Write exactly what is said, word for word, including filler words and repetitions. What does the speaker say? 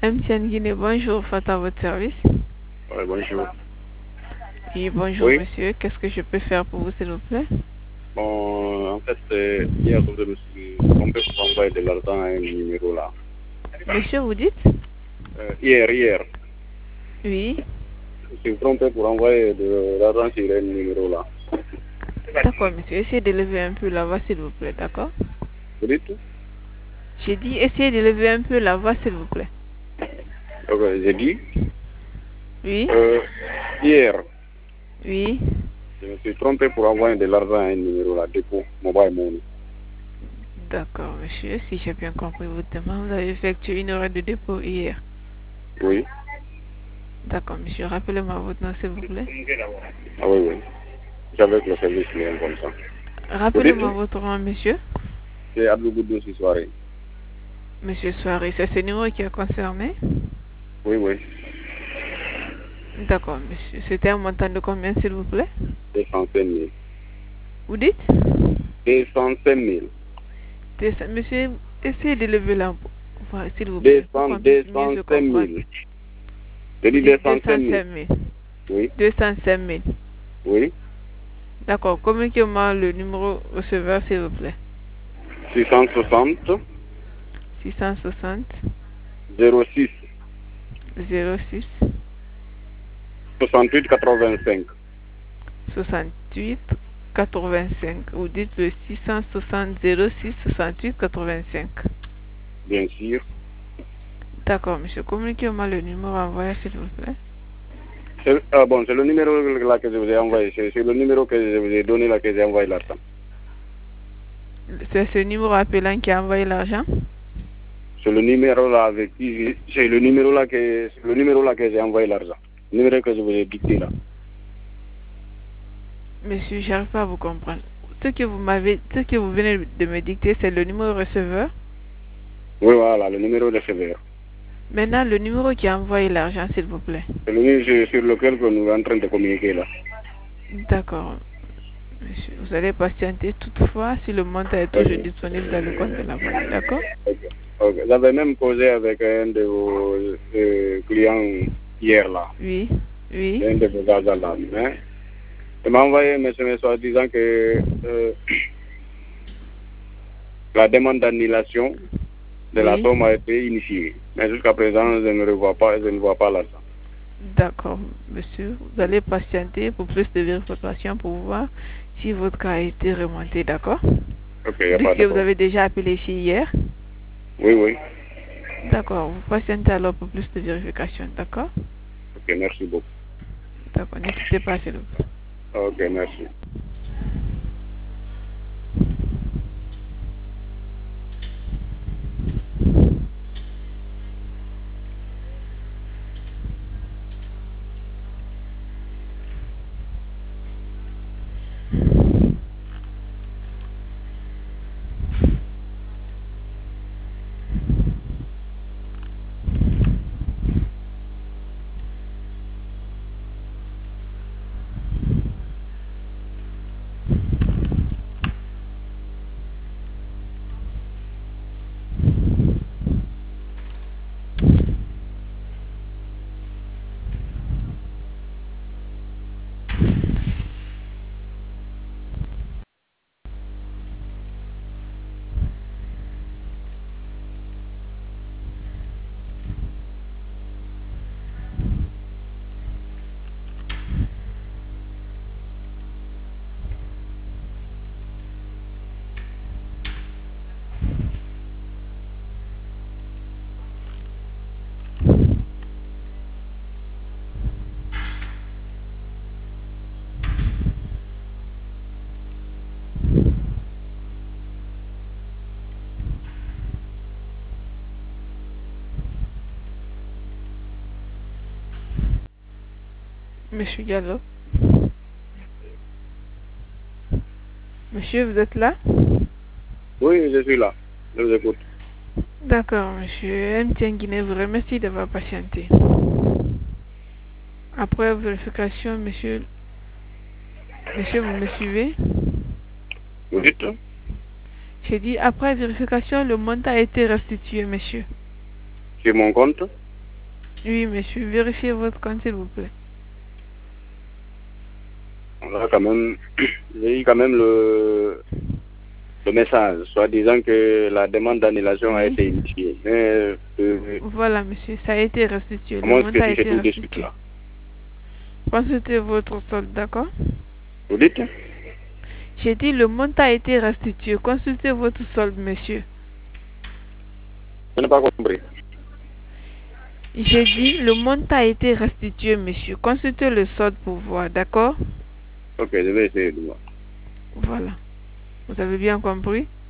M T N Guinée, bonjour, Faites à votre service. Oui, bonjour. Oui, bonjour Oui. monsieur, qu'est-ce que je peux faire pour vous s'il vous plaît? Bon, en fait, euh, hier, je me suis trompé pour envoyer de l'argent à un numéro là. Monsieur, vous dites? Euh, hier, hier, Oui. je me suis trompé pour envoyer de l'argent sur un numéro là. D'accord monsieur, essayez de lever un peu la voix s'il vous plaît, d'accord? Vous dites tout? J'ai dit essayez de lever un peu la voix s'il vous plaît. Ok, j'ai dit. Oui. Euh, hier, Oui. je me suis trompé pour envoyer de l'argent à un numéro là, dépôt, mobile money. D'accord monsieur, si j'ai bien compris votre demande, vous avez effectué une heure de dépôt hier. Oui. D'accord monsieur, rappelez-moi votre nom s'il vous plaît. Ah oui, oui. J'avais le service client comme ça. Vous dites Rappelez-moi tout? votre nom monsieur. C'est Abdou Goudou ce soirée. Monsieur Soiré, c'est ce numéro qui est concerné? Oui, oui. D'accord monsieur, c'était un montant de combien s'il vous plaît? deux cent cinq mille. Vous dites? deux cent cinq mille. Monsieur, essayez de lever la voix s'il vous deux plaît, pour cents, qu'on puisse mieux se deux cent cinq comprendre. mille. Je Vous dis dites deux cent cinq mille. deux cent cinq mille. Oui. deux cent cinq mille. Oui. D'accord, communiquez-moi le numéro receveur s'il vous plaît. six cent soixante. six cent soixante. zéro six. zéro six. soixante-huit quatre-vingt-cinq. soixante-huit quatre-vingt-cinq. Vous dites le six cent soixante zéro six soixante-huit quatre-vingt-cinq. Bien sûr. D'accord, monsieur. Communiquez-moi le numéro envoyé s'il vous plaît. C'est, ah bon, c'est le numéro là que je vous ai envoyé. C'est, c'est le numéro que je vous ai donné là que j'ai envoyé l'argent. C'est ce numéro appelant qui a envoyé l'argent? C'est le numéro là avec qui c'est le numéro là que c'est le numéro là que j'ai envoyé l'argent. Le numéro que je vous ai dicté là. Monsieur, j'arrive pas à vous comprendre. Ce que vous m'avez, ce que vous venez de me dicter, c'est le numéro receveur. Oui, voilà, le numéro de sévère. Maintenant, le numéro qui a envoyé l'argent, s'il vous plaît. C'est le numéro sur lequel que nous sommes en train de communiquer là. D'accord. Monsieur, vous allez patienter toutefois si le montant est toujours Okay. disponible dans le compte de la banque. D'accord? Okay. Okay. J'avais même causé avec un de vos euh, clients hier là. Oui. Oui. Un de vos agents là. Hein? Il m'a envoyé un S M S en disant que euh, la demande d'annulation de la Oui. somme a été initiée. Mais jusqu'à présent, je ne revois pas, je ne vois pas l'argent. D'accord, monsieur. Vous allez patienter pour plus de vérification pour voir si votre cas a été remonté. D'accord? Ok, il n'y a Dites pas que de vous problème. avez déjà appelé ici hier. Oui, oui. D'accord. Vous patientez alors pour plus de vérification. D'accord? Ok, merci beaucoup. D'accord. N'hésitez pas, s'il vous plaît. Ok, merci. Monsieur Gallo. Monsieur, vous êtes là? Oui, je suis là. Je vous écoute. D'accord, monsieur. M T N Guinée vous remercie d'avoir patienté. Après vérification, monsieur, monsieur, vous me suivez? Vous dites? J'ai dit, après vérification, le montant a été restitué, monsieur. Sur mon compte? Oui, monsieur, vérifiez votre compte, s'il vous plaît. Là, quand même, j'ai eu quand même le, le message, soit disant que la demande d'annulation a Oui. été initiée. Mais, euh, Voilà, monsieur, ça a été restitué. Le comment est-ce montant que a tu fais été tout de suite restitué. là? Consultez votre solde, d'accord? Vous dites? J'ai dit le montant a été restitué. Consultez votre solde, monsieur. Je n'ai pas compris. J'ai dit le montant a été restitué, monsieur. Consultez le solde pour voir, d'accord? Ok, je vais essayer de voir. Voilà. Vous avez bien compris?